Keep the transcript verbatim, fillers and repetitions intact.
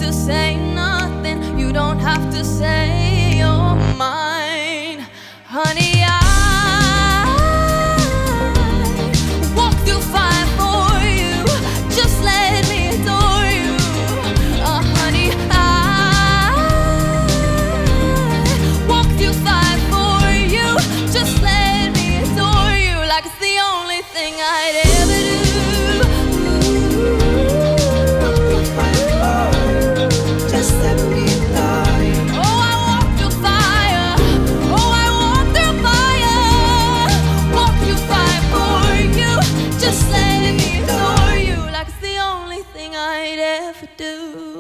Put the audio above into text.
to say nothing. You don't have to say you're mine, honey. I walk through fire for you. Just let me adore you, uh, honey. I walk through fire for you. Just let me adore you, like it's the only thing I'd ever do. Just let me adore you. Oh, I walk through fire. Oh, I walk through fire. Walk through fire for you. Just let me adore you, like it's the only thing I'd ever do.